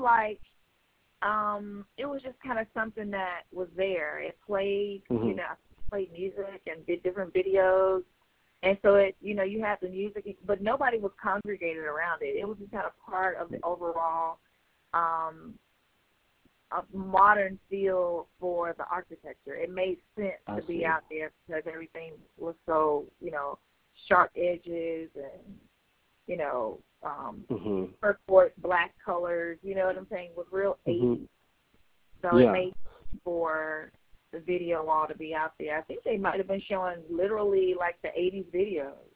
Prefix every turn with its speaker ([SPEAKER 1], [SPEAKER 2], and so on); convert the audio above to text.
[SPEAKER 1] like it was just kind of something that was there. It played, you know, played music and did different videos. And so it, you know, you had the music, but nobody was congregated around it. It was just kind of part of the overall a modern feel for the architecture. It made sense to be out there because everything was so, you know, sharp edges and, you know, turquoise black colors, you know what I'm saying, was real 80s. So it made sense for the video wall to be out there. I think they might have been showing literally like the 80s videos.